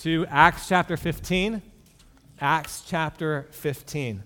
to Acts chapter 15. Acts chapter 15.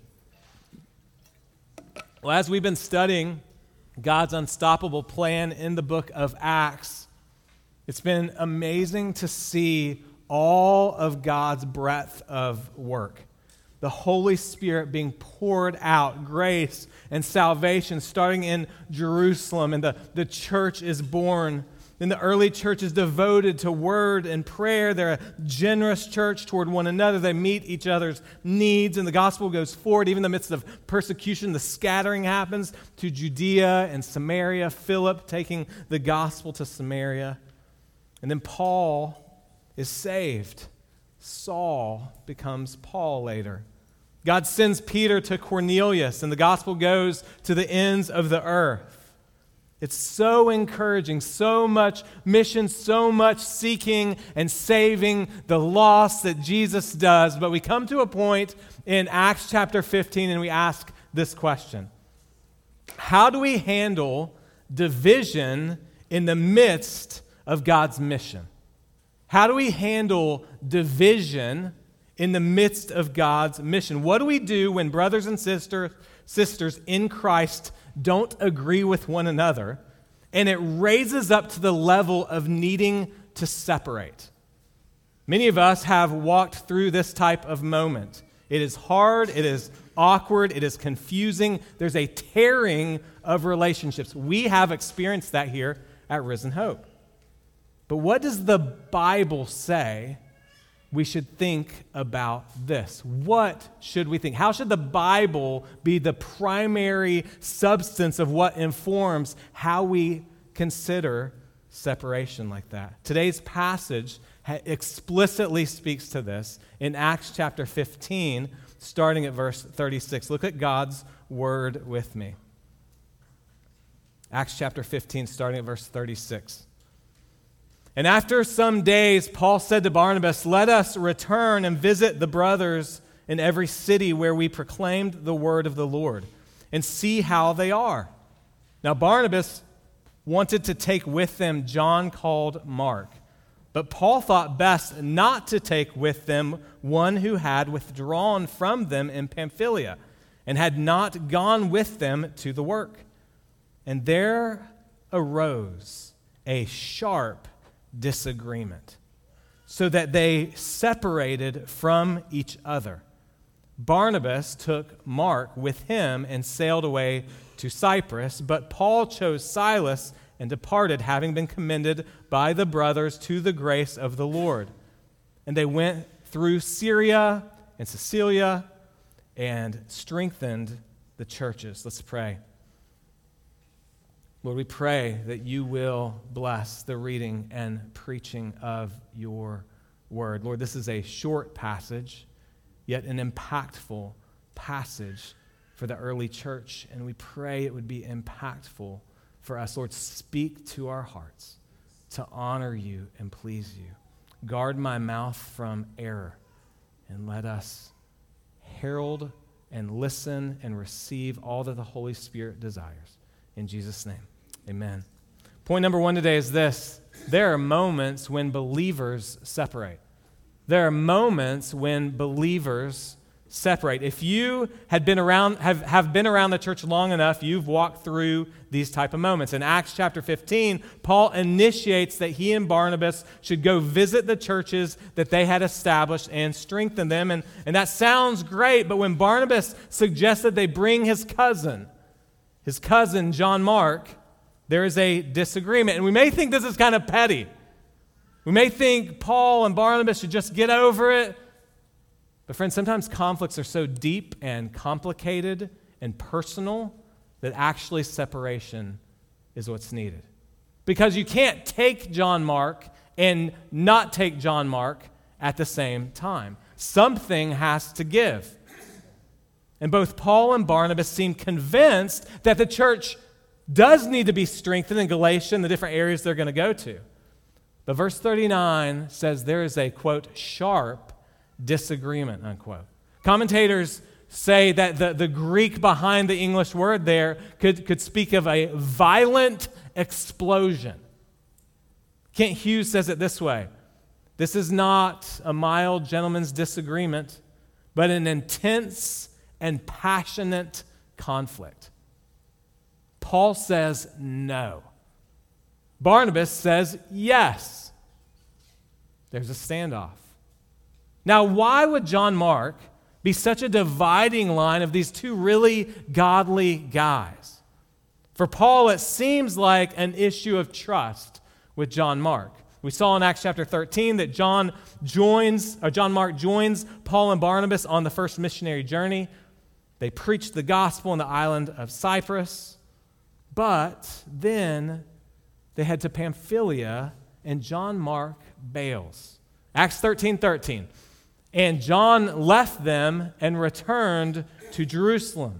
Well, as we've been studying God's unstoppable plan in the book of Acts, it's been amazing to see all of God's breadth of work. The Holy Spirit being poured out, grace and salvation starting in Jerusalem, and the church is born. And the early church is devoted to word and prayer. They're a generous church toward one another. They meet each other's needs, and the gospel goes forward. Even in the midst of persecution, the scattering happens to Judea and Samaria, Philip taking the gospel to Samaria. And then Paul is saved. Saul becomes Paul later. God sends Peter to Cornelius, and the gospel goes to the ends of the earth. It's so encouraging, so much mission, so much seeking and saving the lost that Jesus does. But we come to a point in Acts chapter 15 and we ask this question: how do we handle division in the midst of God's mission? How do we handle division in the midst of God's mission? What do we do when brothers and sisters in Christ don't agree with one another, and it raises up to the level of needing to separate? Many of us have walked through this type of moment. It is hard, it is awkward, it is confusing. There's a tearing of relationships. We have experienced that here at Risen Hope. But what does the Bible say we should think about this? What should we think? How should the Bible be the primary substance of what informs how we consider separation like that? Today's passage explicitly speaks to this in Acts chapter 15, starting at verse 36. Look at God's word with me. Acts chapter 15, starting at verse 36. And after some days, Paul said to Barnabas, "Let us return and visit the brothers in every city where we proclaimed the word of the Lord, and see how they are." Now Barnabas wanted to take with them John called Mark, but Paul thought best not to take with them one who had withdrawn from them in Pamphylia and had not gone with them to the work. And there arose a sharp disagreement, so that they separated from each other. Barnabas took Mark with him and sailed away to Cyprus, but Paul chose Silas and departed, having been commended by the brothers to the grace of the Lord. And they went through Syria and Cilicia and strengthened the churches. Let's pray. Lord, we pray that you will bless the reading and preaching of your word. Lord, this is a short passage, yet an impactful passage for the early church, and we pray it would be impactful for us. Lord, speak to our hearts to honor you and please you. Guard my mouth from error, and let us herald and listen and receive all that the Holy Spirit desires. In Jesus' name, amen. Point number one today is this: there are moments when believers separate. There are moments when believers separate. If you have been around the church long enough, you've walked through these type of moments. In Acts chapter 15, Paul initiates that he and Barnabas should go visit the churches that they had established and strengthen them. And that sounds great, but when Barnabas suggested they bring his cousin John Mark, there is a disagreement. And we may think this is kind of petty. We may think Paul and Barnabas should just get over it. But friends, sometimes conflicts are so deep and complicated and personal that actually separation is what's needed. Because you can't take John Mark and not take John Mark at the same time. Something has to give. And both Paul and Barnabas seem convinced that the church does need to be strengthened in Galatia and the different areas they're going to go to. But verse 39 says there is a, quote, sharp disagreement, unquote. Commentators say that the Greek behind the English word there could speak of a violent explosion. Kent Hughes says it this way: This is not a mild gentleman's disagreement, but an intense and passionate conflict. Paul says no. Barnabas says yes. There's a standoff. Now, why would John Mark be such a dividing line of these two really godly guys? For Paul, it seems like an issue of trust with John Mark. We saw in Acts chapter 13 that John Mark joins Paul and Barnabas on the first missionary journey. They preached the gospel on the island of Cyprus, but then they head to Pamphylia, and John Mark bails. Acts 13:13. And John left them and returned to Jerusalem.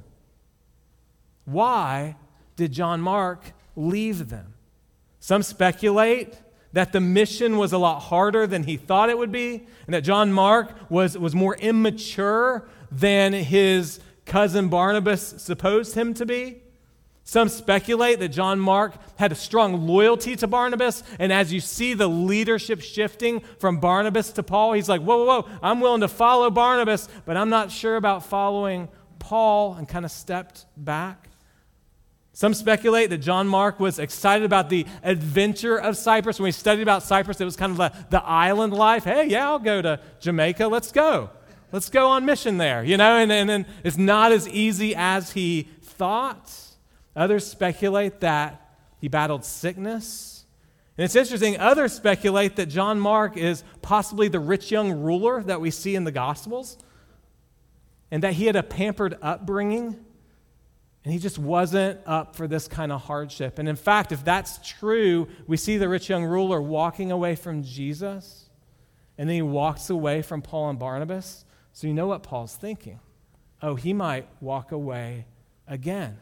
Why did John Mark leave them? Some speculate that the mission was a lot harder than he thought it would be, and that John Mark was more immature than his cousin Barnabas supposed him to be. Some speculate that John Mark had a strong loyalty to Barnabas, and as you see the leadership shifting from Barnabas to Paul, he's like, whoa, I'm willing to follow Barnabas, but I'm not sure about following Paul, and kind of stepped back. Some speculate that John Mark was excited about the adventure of Cyprus. When we studied about Cyprus, it was kind of the island life. Hey, yeah, I'll go to Jamaica. Let's go. Let's go on mission there, and then it's not as easy as he thought. Others speculate that he battled sickness. And it's interesting, others speculate that John Mark is possibly the rich young ruler that we see in the Gospels, and that he had a pampered upbringing, and he just wasn't up for this kind of hardship. And in fact, if that's true, we see the rich young ruler walking away from Jesus, and then he walks away from Paul and Barnabas. So you know what Paul's thinking. Oh, he might walk away again.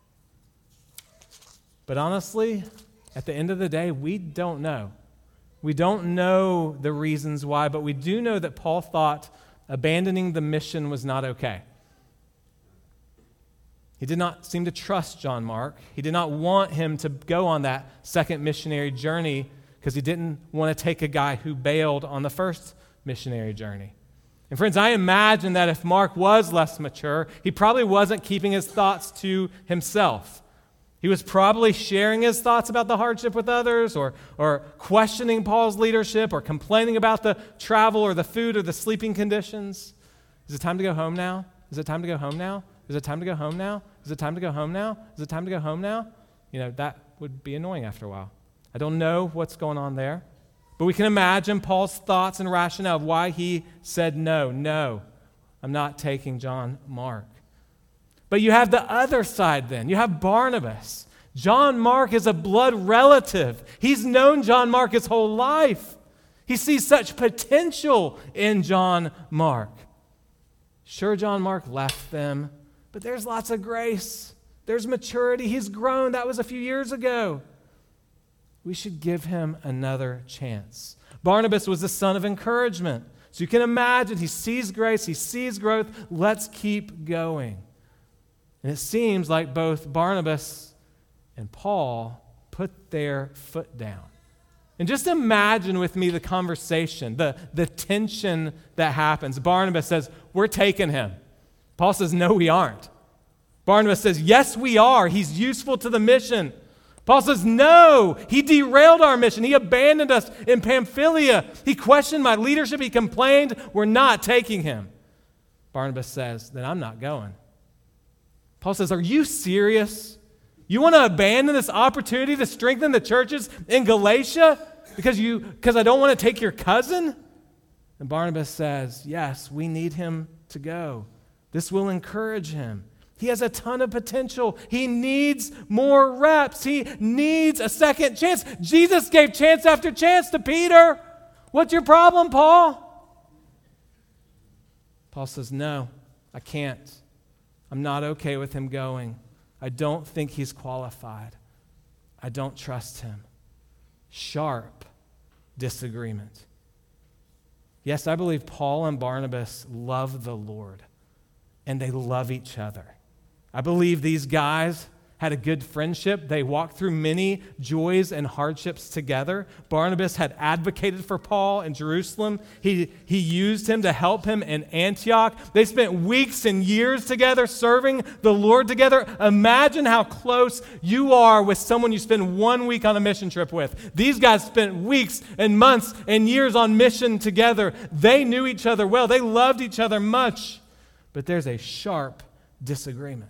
But honestly, at the end of the day, we don't know. We don't know the reasons why, but we do know that Paul thought abandoning the mission was not okay. He did not seem to trust John Mark. He did not want him to go on that second missionary journey because he didn't want to take a guy who bailed on the first missionary journey. And friends, I imagine that if Mark was less mature, he probably wasn't keeping his thoughts to himself. He was probably sharing his thoughts about the hardship with others, or questioning Paul's leadership, or complaining about the travel or the food or the sleeping conditions. Is it time to go home now? Is it time to go home now? Is it time to go home now? Is it time to go home now? Is it time to go home now? That would be annoying after a while. I don't know what's going on there, but we can imagine Paul's thoughts and rationale of why he said no, I'm not taking John Mark. But you have the other side then. You have Barnabas. John Mark is a blood relative. He's known John Mark his whole life. He sees such potential in John Mark. Sure, John Mark left them, but there's lots of grace. There's maturity. He's grown. That was a few years ago. We should give him another chance. Barnabas was the son of encouragement. So you can imagine he sees grace, he sees growth. Let's keep going. And it seems like both Barnabas and Paul put their foot down. And just imagine with me the conversation, the tension that happens. Barnabas says, we're taking him. Paul says, no, we aren't. Barnabas says, yes, we are. He's useful to the mission. Paul says, no, he derailed our mission. He abandoned us in Pamphylia. He questioned my leadership. He complained. We're not taking him. Barnabas says, then I'm not going. Paul says, are you serious? You want to abandon this opportunity to strengthen the churches in Galatia because I don't want to take your cousin? And Barnabas says, yes, we need him to go. This will encourage him. He has a ton of potential. He needs more reps. He needs a second chance. Jesus gave chance after chance to Peter. What's your problem, Paul? Paul says, no, I can't. I'm not okay with him going. I don't think he's qualified. I don't trust him. Sharp disagreement. Yes, I believe Paul and Barnabas love the Lord, and they love each other. I believe these guys had a good friendship. They walked through many joys and hardships together. Barnabas had advocated for Paul in Jerusalem. He used him to help him in Antioch. They spent weeks and years together serving the Lord together. Imagine how close you are with someone you spend 1 week on a mission trip with. These guys spent weeks and months and years on mission together. They knew each other well. They loved each other much. But there's a sharp disagreement.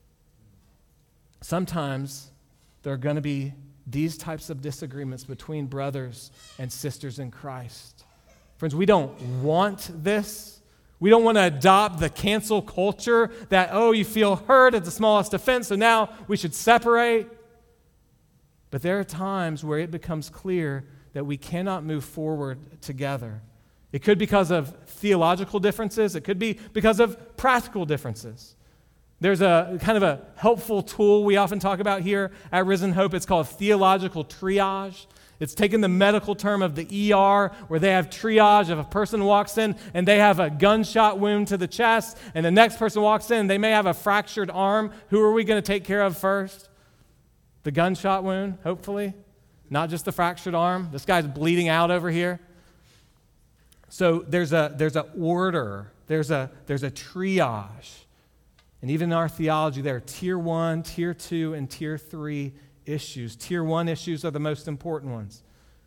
Sometimes there are going to be these types of disagreements between brothers and sisters in Christ. Friends, we don't want this. We don't want to adopt the cancel culture that, oh, you feel hurt at the smallest offense, so now we should separate. But there are times where it becomes clear that we cannot move forward together. It could be because of theological differences. It could be because of practical differences. There's a kind of a helpful tool we often talk about here at Risen Hope. It's called theological triage. It's taken the medical term of the ER, where they have triage. If a person walks in and they have a gunshot wound to the chest, and the next person walks in and they may have a fractured arm, who are we going to take care of first? The gunshot wound, hopefully, not just the fractured arm. This guy's bleeding out over here. So there's a order. There's a triage. And even in our theology, there are tier 1, tier 2, and tier 3 issues. Tier 1 issues are the most important ones.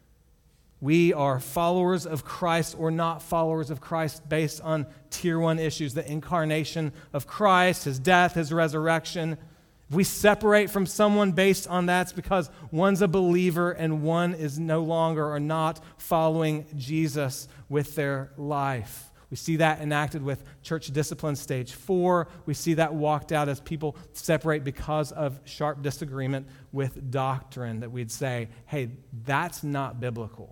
We are followers of Christ or not followers of Christ based on tier 1 issues, the incarnation of Christ, his death, his resurrection. If we separate from someone based on that, it's because one's a believer and one is no longer or not following Jesus with their life. We see that enacted with church discipline stage 4. We see that walked out as people separate because of sharp disagreement with doctrine, that we'd say, hey, that's not biblical.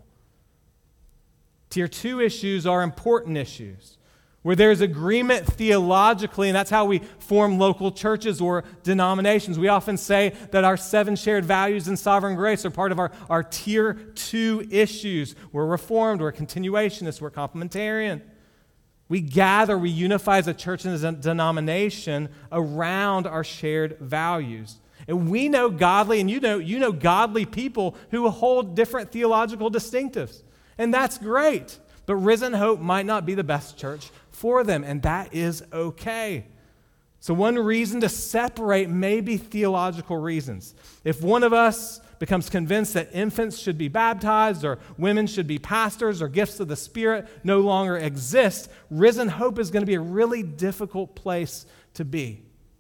Tier 2 issues are important issues, where there's agreement theologically, and that's how we form local churches or denominations. We often say that our 7 shared values in sovereign grace are part of our tier 2 issues. We're Reformed, we're Continuationists, we're Complementarian. We gather, we unify as a church and as a denomination around our shared values. And we know godly, and you know godly people who hold different theological distinctives. And that's great. But Risen Hope might not be the best church for them, and that is okay. So one reason to separate may be theological reasons. If one of us becomes convinced that infants should be baptized or women should be pastors or gifts of the Spirit no longer exist, Risen Hope is going to be a really difficult place to be.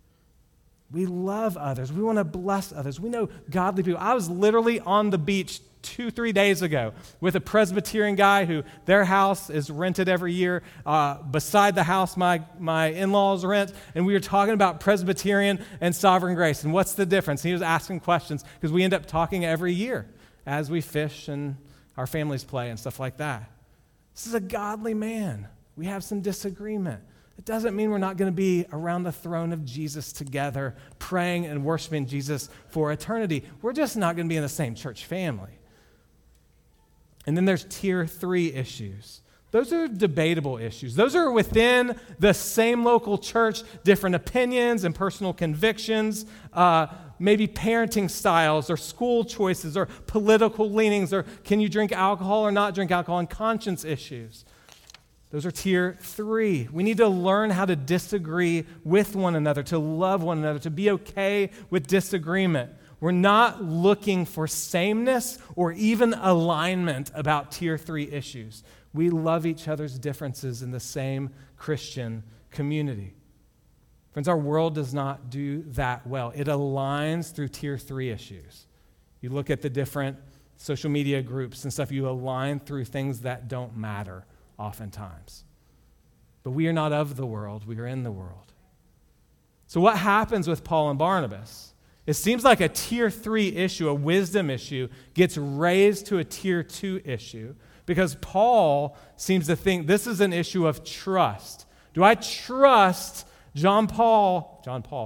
We love others. We want to bless others. We know godly people. I was literally on the beach 2-3 days ago with a Presbyterian guy who their house is rented every year beside the house my in-laws rent, and we were talking about Presbyterian and sovereign grace and what's the difference. And he was asking questions because we end up talking every year as we fish and our families play and stuff like that. This is a godly man. We have some disagreement. It doesn't mean we're not going to be around the throne of Jesus together, praying and worshiping Jesus for eternity. We're just not going to be in the same church family. And then there's tier 3 issues. Those are debatable issues. Those are within the same local church, different opinions and personal convictions, maybe parenting styles or school choices or political leanings, or can you drink alcohol or not drink alcohol, and conscience issues. Those are tier 3. We need to learn how to disagree with one another, to love one another, to be okay with disagreement. We're not looking for sameness or even alignment about tier 3 issues. We love each other's differences in the same Christian community. Friends, our world does not do that well. It aligns through tier 3 issues. You look at the different social media groups and stuff, you align through things that don't matter oftentimes. But we are not of the world, we are in the world. So what happens with Paul and Barnabas? It seems like a tier 3 issue, a wisdom issue, gets raised to a tier 2 issue because Paul seems to think this is an issue of trust. Do I trust John Mark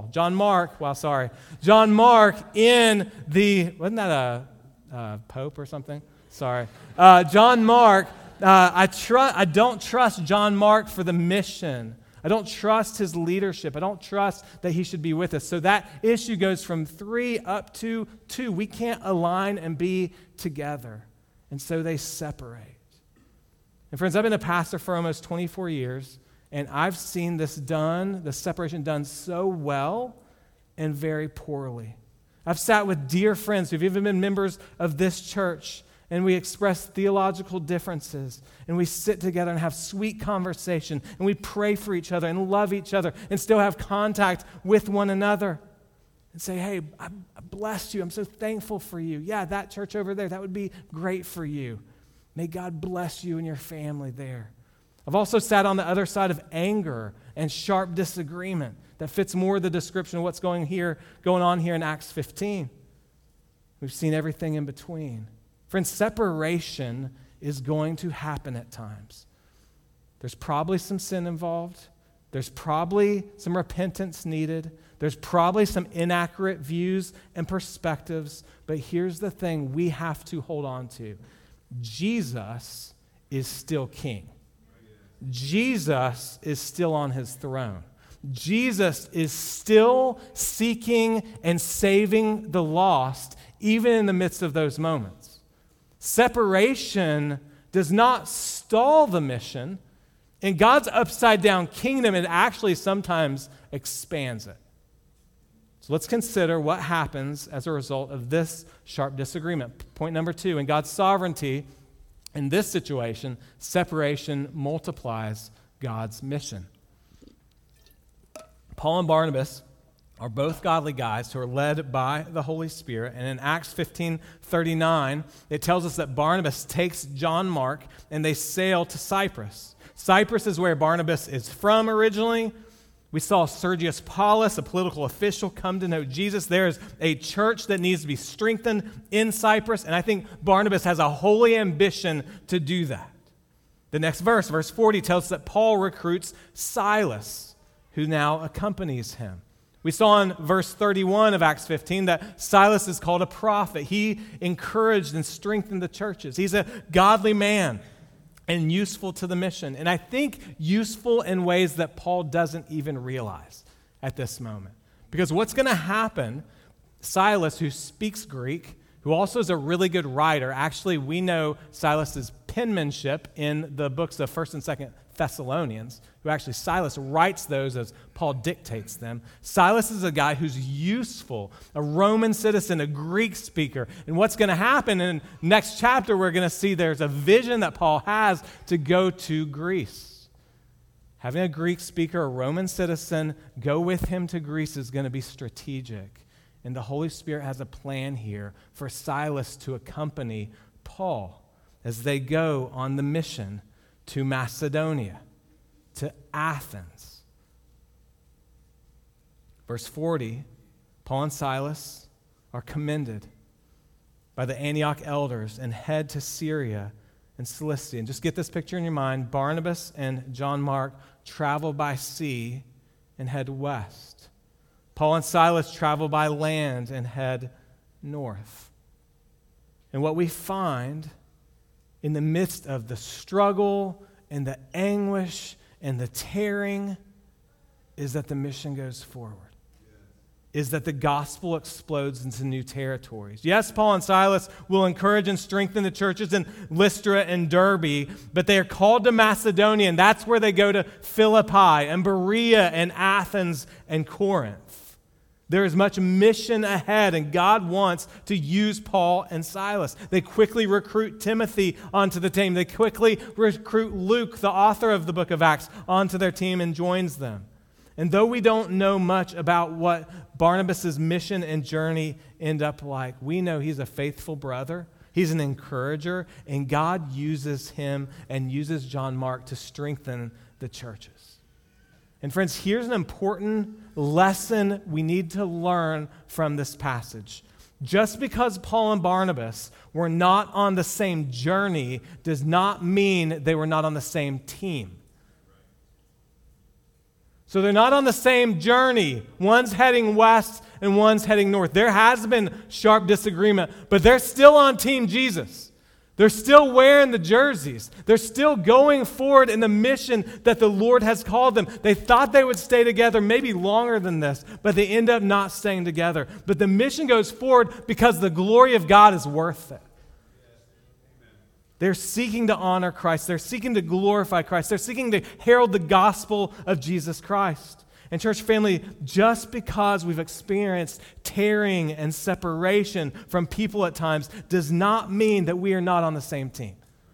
in the, wasn't that a pope or something? Sorry. John Mark, I don't trust John Mark for the mission I don't trust his leadership. I don't trust that he should be with us. So that issue goes from 3 up to 2. We can't align and be together. And so they separate. And friends, I've been a pastor for almost 24 years, and I've seen this separation done so well and very poorly. I've sat with dear friends who've even been members of this church, and we express theological differences, and we sit together and have sweet conversation, and we pray for each other and love each other and still have contact with one another and say, hey, I bless you. I'm so thankful for you. Yeah, that church over there, that would be great for you. May God bless you and your family there. I've also sat on the other side of anger and sharp disagreement that fits more the description of what's going on here in Acts 15. We've seen everything in between. Friends, separation is going to happen at times. There's probably some sin involved. There's probably some repentance needed. There's probably some inaccurate views and perspectives. But here's the thing we have to hold on to. Jesus is still king. Jesus is still on his throne. Jesus is still seeking and saving the lost, even in the midst of those moments. Separation does not stall the mission. In God's upside-down kingdom, it actually sometimes expands it. So let's consider what happens as a result of this sharp disagreement. Point number 2, in God's sovereignty, in this situation, separation multiplies God's mission. Paul and Barnabas are both godly guys who are led by the Holy Spirit. And in Acts 15:39, it tells us that Barnabas takes John Mark and they sail to Cyprus. Cyprus is where Barnabas is from originally. We saw Sergius Paulus, a political official, come to know Jesus. There is a church that needs to be strengthened in Cyprus, and I think Barnabas has a holy ambition to do that. The next verse, verse 40, tells us that Paul recruits Silas, who now accompanies him. We saw in verse 31 of Acts 15 that Silas is called a prophet. He encouraged and strengthened the churches. He's a godly man and useful to the mission. And I think useful in ways that Paul doesn't even realize at this moment. Because what's going to happen, Silas, who speaks Greek, who also is a really good writer, actually we know Silas's penmanship in the books of 1st and 2nd Thessalonians, who actually Silas writes those as Paul dictates them. Silas is a guy who's useful, a Roman citizen, a Greek speaker. And what's going to happen in next chapter, we're going to see there's a vision that Paul has to go to Greece. Having a Greek speaker, a Roman citizen, go with him to Greece is going to be strategic. And the Holy Spirit has a plan here for Silas to accompany Paul as they go on the mission to Macedonia, to Athens. Verse 40, Paul and Silas are commended by the Antioch elders and head to Syria and Cilicia. And just get this picture in your mind. Barnabas and John Mark travel by sea and head west. Paul and Silas travel by land and head north. And what we find in the midst of the struggle and the anguish and the tearing is that the mission goes forward. Is that the gospel explodes into new territories. Yes, Paul and Silas will encourage and strengthen the churches in Lystra and Derbe, but they are called to Macedonia, and that's where they go to Philippi and Berea and Athens and Corinth. There is much mission ahead, and God wants to use Paul and Silas. They quickly recruit Timothy onto the team. They quickly recruit Luke, the author of the book of Acts, onto their team and joins them. And though we don't know much about what Barnabas' mission and journey end up like, we know he's a faithful brother. He's an encourager, and God uses him and uses John Mark to strengthen the churches. And friends, here's an important lesson we need to learn from this passage. Just because Paul and Barnabas were not on the same journey does not mean they were not on the same team. So they're not on the same journey. One's heading west and one's heading north. There has been sharp disagreement, but they're still on Team Jesus. They're still wearing the jerseys. They're still going forward in the mission that the Lord has called them. They thought they would stay together maybe longer than this, but they end up not staying together. But the mission goes forward because the glory of God is worth it. They're seeking to honor Christ. They're seeking to glorify Christ. They're seeking to herald the gospel of Jesus Christ. And church family, just because we've experienced tearing and separation from people at times does not mean that we are not on the same team.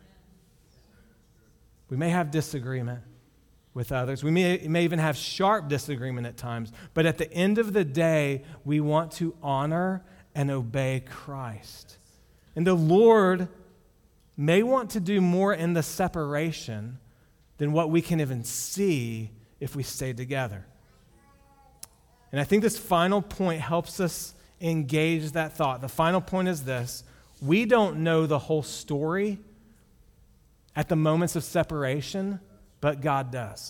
We may have disagreement with others. We may even have sharp disagreement at times. But at the end of the day, we want to honor and obey Christ. And the Lord may want to do more in the separation than what we can even see if we stay together. And I think this final point helps us engage that thought. The final point is this: we don't know the whole story at the moments of separation, but God does.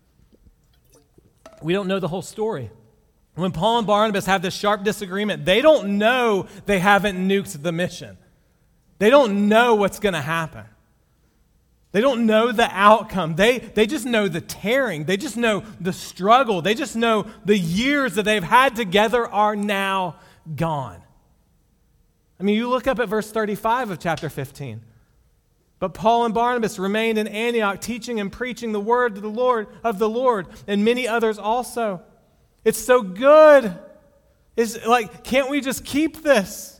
We don't know the whole story. When Paul and Barnabas have this sharp disagreement, they don't know they haven't nuked the mission. They don't know what's going to happen. They don't know the outcome. They just know the tearing. They just know the struggle. They just know the years that they've had together are now gone. I mean, you look up at verse 35 of chapter 15. But Paul and Barnabas remained in Antioch, teaching and preaching the word of the Lord, and many others also. It's so good. It's like, can't we just keep this?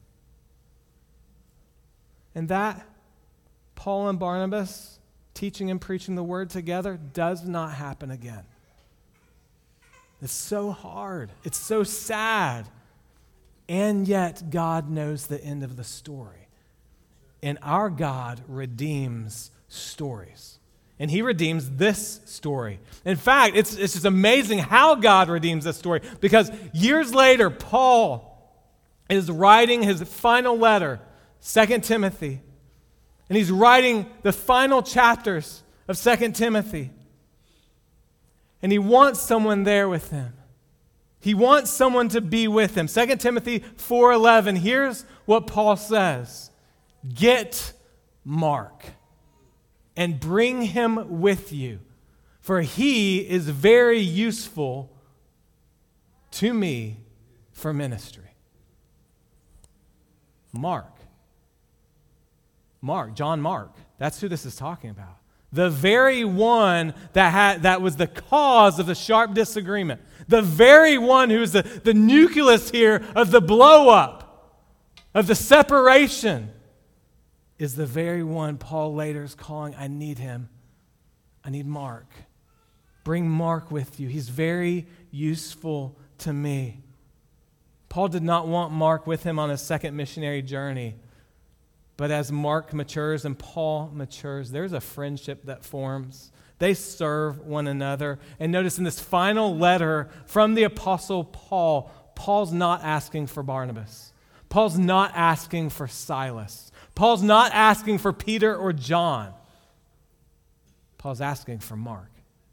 And that Paul and Barnabas teaching and preaching the word together does not happen again. It's so hard. It's so sad. And yet God knows the end of the story. And our God redeems stories. And he redeems this story. In fact, it's just amazing how God redeems this story. Because years later, Paul is writing his final letter, 2 Timothy. And he's writing the final chapters of 2 Timothy. And he wants someone there with him. He wants someone to be with him. 2 Timothy 4:11, here's what Paul says. Get Mark and bring him with you, for he is very useful to me for ministry. John Mark. That's who this is talking about. The very one that was the cause of the sharp disagreement. The very one who is the nucleus here of the blow up, of the separation, is the very one Paul later is calling, I need him. I need Mark. Bring Mark with you. He's very useful to me. Paul did not want Mark with him on his second missionary journey. But as Mark matures and Paul matures, there's a friendship that forms. They serve one another. And notice in this final letter from the Apostle Paul, Paul's not asking for Barnabas. Paul's not asking for Silas. Paul's not asking for Peter or John. Paul's asking for Mark.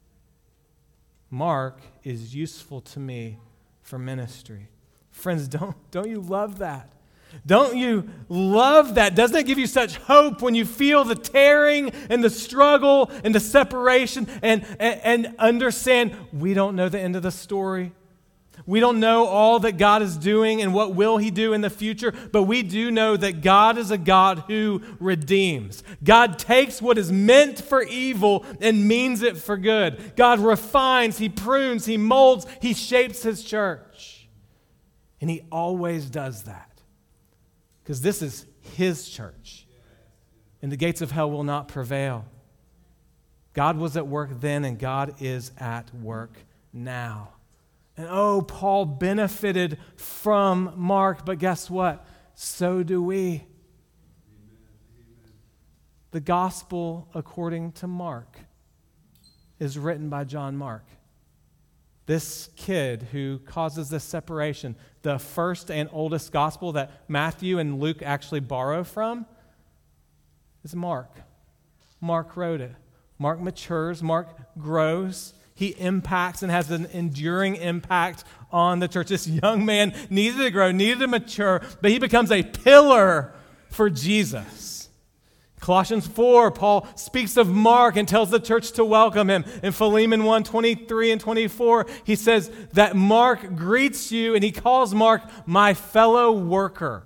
Mark is useful to me for ministry. Friends, don't you love that? Don't you love that? Doesn't it give you such hope when you feel the tearing and the struggle and the separation and understand we don't know the end of the story? We don't know all that God is doing and what will he do in the future, but we do know that God is a God who redeems. God takes what is meant for evil and means it for good. God refines, he prunes, he molds, he shapes his church. And he always does that. Because this is his church. And the gates of hell will not prevail. God was at work then, and God is at work now. And Paul benefited from Mark, but guess what? So do we. The gospel according to Mark is written by John Mark. This kid who causes this separation, the first and oldest gospel that Matthew and Luke actually borrow from, is Mark. Mark wrote it. Mark matures. Mark grows. He impacts and has an enduring impact on the church. This young man needed to grow, needed to mature, but he becomes a pillar for Jesus. Colossians 4, Paul speaks of Mark and tells the church to welcome him. In Philemon 1, 23 and 24, he says that Mark greets you, and he calls Mark my fellow worker.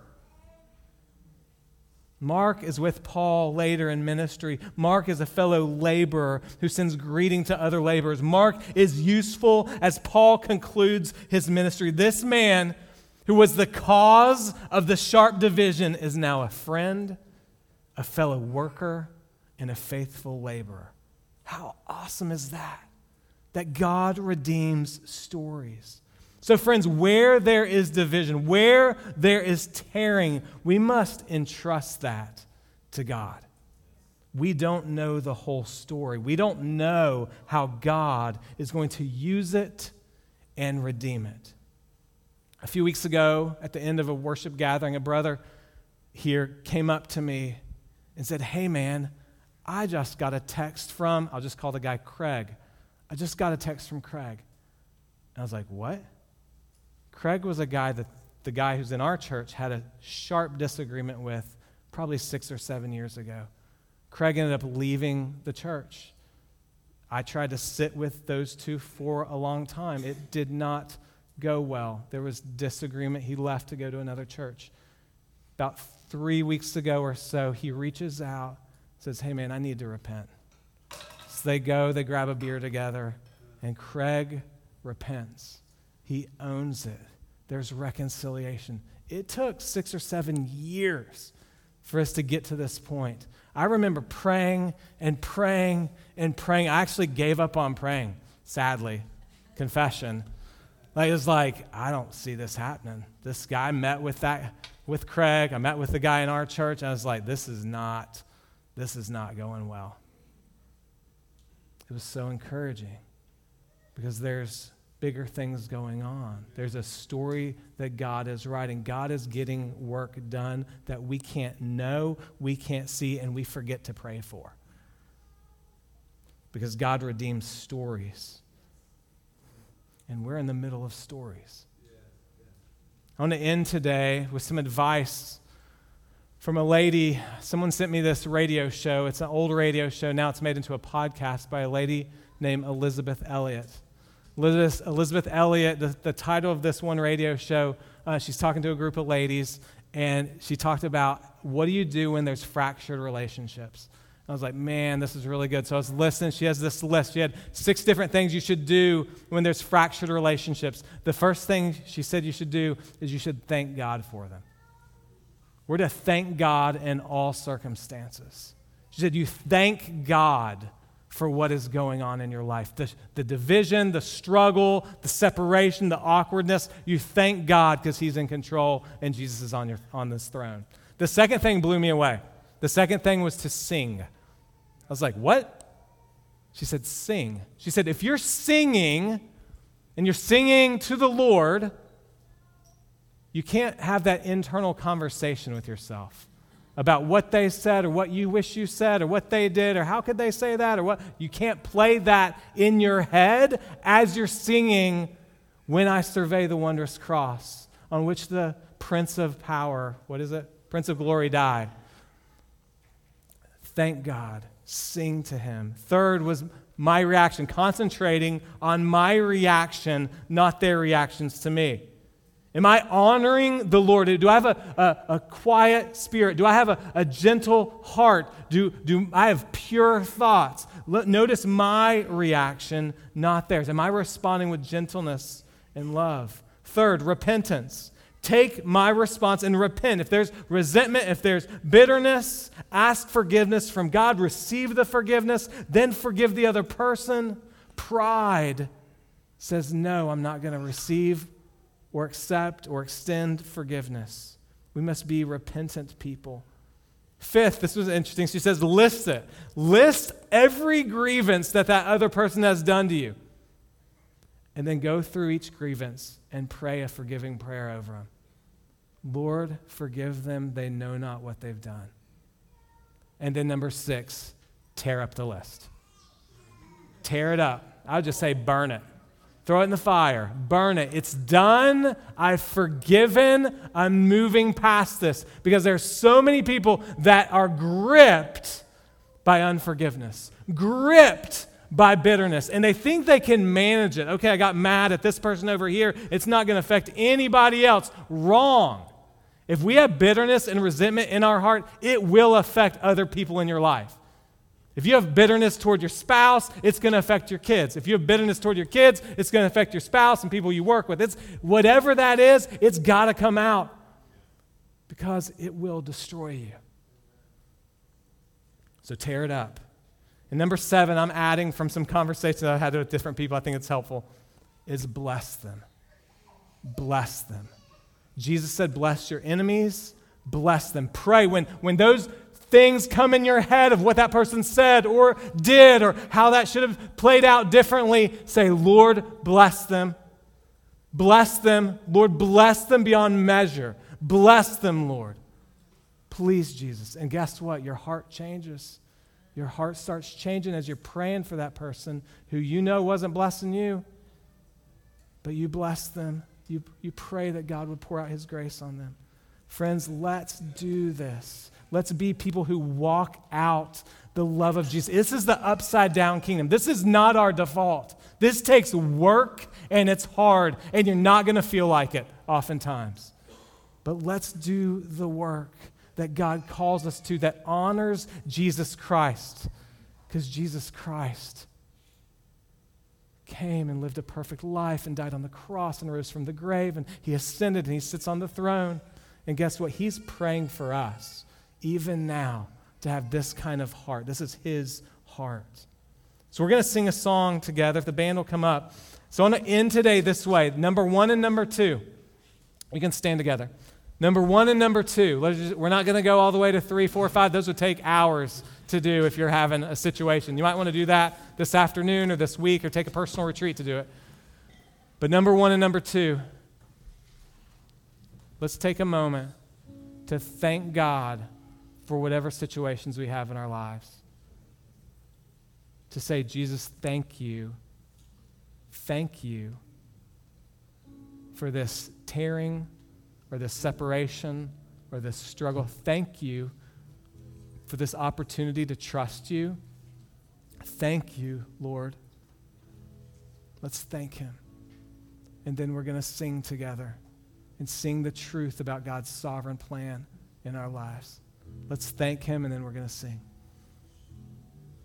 Mark is with Paul later in ministry. Mark is a fellow laborer who sends greeting to other laborers. Mark is useful as Paul concludes his ministry. This man who was the cause of the sharp division is now a friend, a fellow worker, and a faithful laborer. How awesome is that? That God redeems stories. So friends, where there is division, where there is tearing, we must entrust that to God. We don't know the whole story. We don't know how God is going to use it and redeem it. A few weeks ago, at the end of a worship gathering, a brother here came up to me and said, "Hey man, I just got a text from," I'll just call the guy Craig. "I just got a text from Craig." And I was like, "What?" Craig was a guy that the guy who's in our church had a sharp disagreement with probably 6 or 7 years ago. Craig ended up leaving the church. I tried to sit with those two for a long time. It did not go well. There was disagreement. He left to go to another church. About 3 weeks ago or so, he reaches out, says, "Hey man, I need to repent." So they grab a beer together, and Craig repents. He owns it. There's reconciliation. It took 6 or 7 years for us to get to this point. I remember praying and praying and praying. I actually gave up on praying, sadly. Confession. It was like, I don't see this happening. This guy met with Craig. I met with the guy in our church. And I was like, this is not going well. It was so encouraging because there's bigger things going on. There's a story that God is writing. God is getting work done that we can't know, we can't see, and we forget to pray for. Because God redeems stories. And we're in the middle of stories. I want to end today with some advice from a lady. Someone sent me this radio show. It's an old radio show. Now it's made into a podcast by a lady named Elisabeth Elliot. Elisabeth Elliot, the title of this one radio show, she's talking to a group of ladies, and she talked about, what do you do when there's fractured relationships? I was like, man, this is really good. So I was listening. She has this list. She had 6 different things you should do when there's fractured relationships. The first thing she said you should do is you should thank God for them. We're to thank God in all circumstances. She said you thank God for what is going on in your life. The division, the struggle, the separation, the awkwardness, you thank God because he's in control and Jesus is on this throne. The second thing blew me away. The second thing was to sing. I was like, what? She said, sing. She said, if you're singing and you're singing to the Lord, you can't have that internal conversation with yourself about what they said or what you wish you said or what they did or how could they say that or what. You can't play that in your head as you're singing, when I survey the wondrous cross on which the Prince of Power, Prince of Glory died. Thank God. Sing to him. Third was my reaction, concentrating on my reaction, not their reactions to me. Am I honoring the Lord? Do I have a quiet spirit? Do I have a gentle heart? Do I have pure thoughts? Notice my reaction, not theirs. Am I responding with gentleness and love? Third, repentance. Take my response and repent. If there's resentment, if there's bitterness, ask forgiveness from God. Receive the forgiveness, then forgive the other person. Pride says, no, I'm not going to receive or accept or extend forgiveness. We must be repentant people. Fifth, this was interesting. She says, list it. List every grievance that other person has done to you. And then go through each grievance and pray a forgiving prayer over them. Lord, forgive them. They know not what they've done. And then number 6, tear up the list. Tear it up. I would just say burn it. Throw it in the fire. Burn it. It's done. I've forgiven. I'm moving past this. Because there's so many people that are gripped by unforgiveness, gripped by bitterness, and they think they can manage it. Okay, I got mad at this person over here. It's not going to affect anybody else. Wrong. If we have bitterness and resentment in our heart, it will affect other people in your life. If you have bitterness toward your spouse, it's going to affect your kids. If you have bitterness toward your kids, it's going to affect your spouse and people you work with. It's whatever that is, it's got to come out because it will destroy you. So tear it up. And number 7, I'm adding from some conversations I've had with different people, I think it's helpful, is bless them. Bless them. Jesus said, bless your enemies, bless them. Pray when those things come in your head of what that person said or did or how that should have played out differently, say, Lord, bless them. Bless them. Lord, bless them beyond measure. Bless them, Lord. Please, Jesus. And guess what? Your heart changes. Your heart starts changing as you're praying for that person who you know wasn't blessing you, but you bless them. You pray that God would pour out his grace on them. Friends, let's do this. Let's be people who walk out the love of Jesus. This is the upside down kingdom. This is not our default. This takes work and it's hard and you're not going to feel like it oftentimes. But let's do the work that God calls us to that honors Jesus Christ, because Jesus Christ came and lived a perfect life and died on the cross and rose from the grave, and he ascended and he sits on the throne. And guess what? He's praying for us, even now, to have this kind of heart. This is his heart. So we're going to sing a song together. If the band will come up. So I want to end today this way. Number 1 and number 2. You can stand together. Number 1 and number 2. We're not going to go all the way to 3, 4, 5. Those would take hours to do if you're having a situation. You might want to do that this afternoon or this week or take a personal retreat to do it. But number 1 and number 2, let's take a moment to thank God for whatever situations we have in our lives. To say, Jesus, thank you. Thank you for this tearing or this separation or this struggle. Thank you for this opportunity to trust you. Thank you, Lord. Let's thank him. And then we're going to sing together and sing the truth about God's sovereign plan in our lives. Let's thank him, and then we're going to sing.